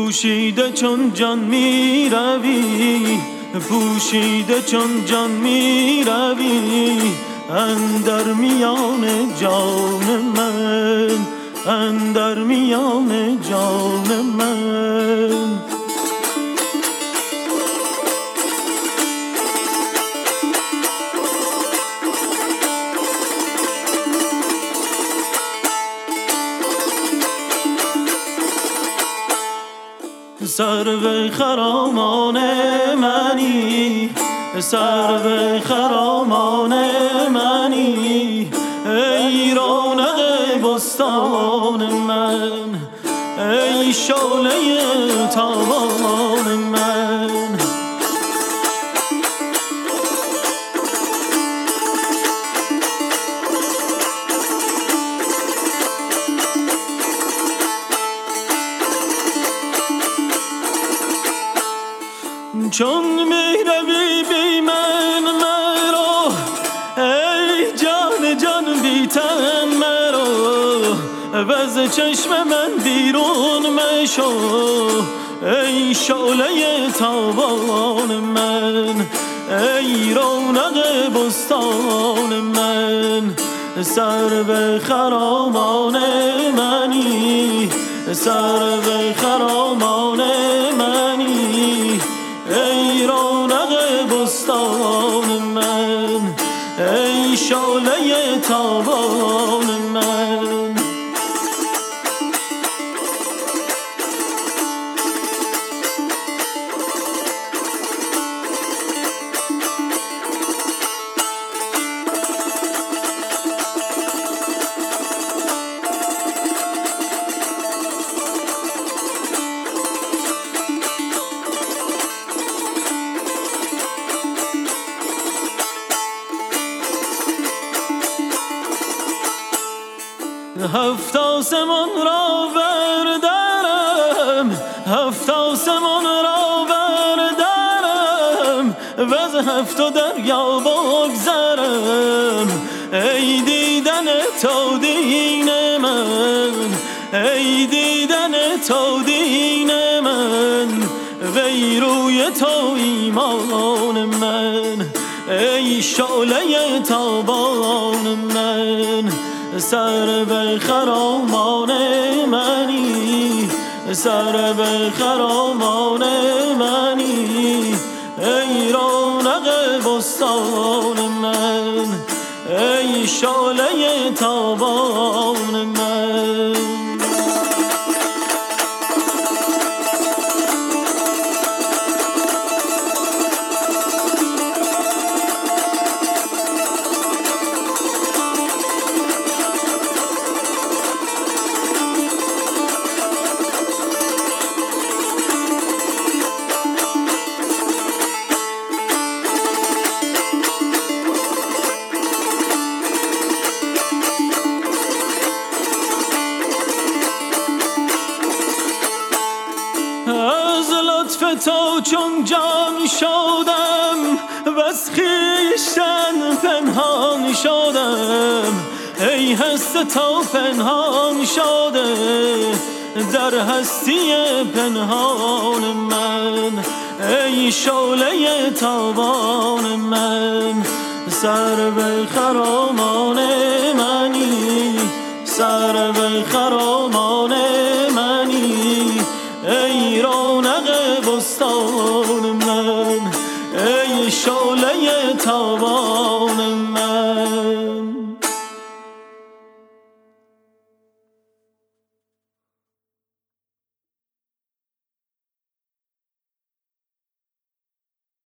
پوشیده چون جان می روی، پوشیده چون جان می روی اندر میان جان من، اندر میان جان من. سرو خرامان منی، سرو خرامان منی، ای رونق بستان من، ای شعله تابان من. چون میروی بی من مرا، ای جان جان بی تن مرا، وز چشم من بیرون مشو، ای شعله تابان من، ای رونق بستان من. سرو خرامان منی، سرو خرامان منی، ای رونق بستان من، ای شعله تابان من. هفت آسمان را بردارم، هفت آسمان را بردارم، وز هفت دریا بگذرم، ای دیدن تو دین من، ای دیدن تو دین من، وی روی تو ایمان من، ای شعله تابان من. سرو خرامان منی، سرو خرامان منی، ای رونق بستان من، ای شعله تابان من. از لطف تو چون جان شدم، بس خویشتن پنهان شدم، ای هست تو پنهان شده در هستی پنهان من، ای شعله تابان من. سرو خرامان منی، سرو خرامان منی، ای رونق بستان من، ای شعله تابان